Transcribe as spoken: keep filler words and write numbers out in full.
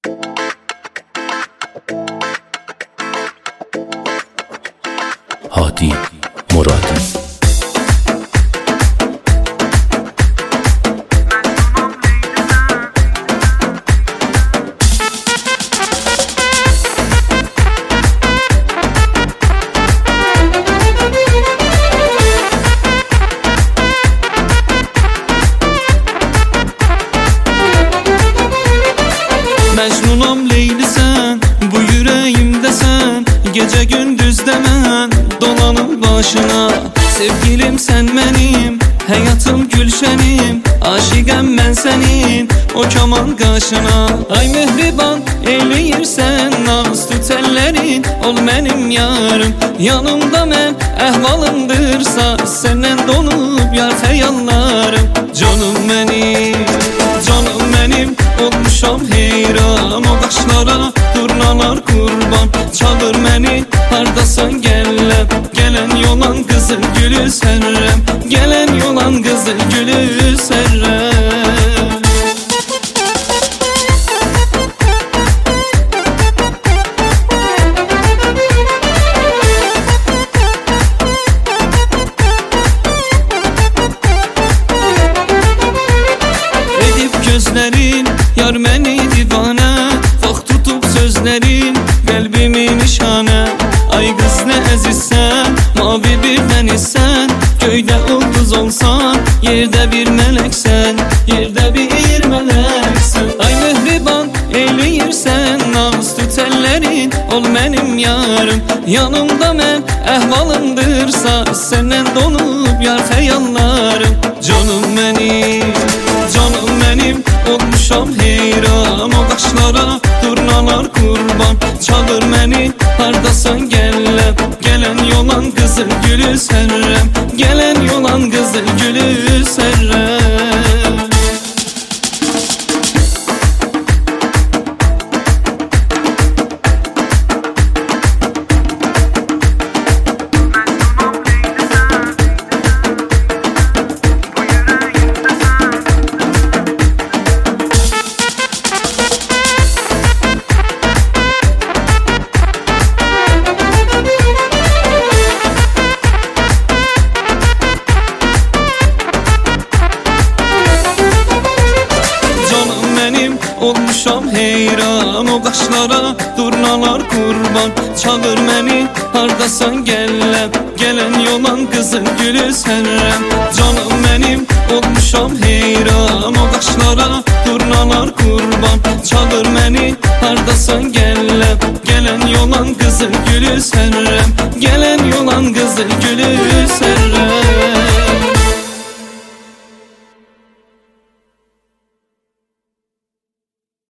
Hadi Muradi. Mecnunum Leyli sen, bu yüreğimde sen, gece gündüz demen dolanım başına. Sevgilim sen benim, hayatım gülşenim, aşıqəm ben senin, o kaman qaşına. Ay mehriban eyleyirsen, naz tut ellerin, ol benim yarım. Yanımda mən əhvalımdırsa, senden donup yar xəyallarım. Canım benim, canım benim, olmuşam heyran. O qaşlara durnalar kurban, çağır məni hardasan gələm. Gelen yolan kızıl gülü sərrəm, gelen yolan kızıl gülü sərrəm. Gözlerin yar məni divanə, vaxt tutub sözlerin qəlbimi nişanə. Ay qız nə əzizsən, mavi bir dənizsən, göydə ulduz olsan, yerdə bir mələksən, yerdə bir mələksən. Ay mehriban eyləyirsən, naz tut əllərin, ol mənim yarım. Yanımda mən əhvalımdırsa, səndən donub yar xəyallarım. Canım mənim, canım benim, olmuşam heyran. O qaşlara durnalar kurban, çağır məni hardasan gələm. Gelen yolan kızıl gülü sərrəm, gelen yolan kızıl gülü sərrəm. Olmuşam heyran, o qaşlara durnalar kurban, çağır məni hardasan gələm. Gelen yolan kızıl gülü sərrəm. Canım benim, olmuşam heyran, o qaşlara durnalar kurban, çağır məni hardasan gələm. Gelen yolan kızıl gülü sərrəm, gelen yolan kızıl gülü sərrəm.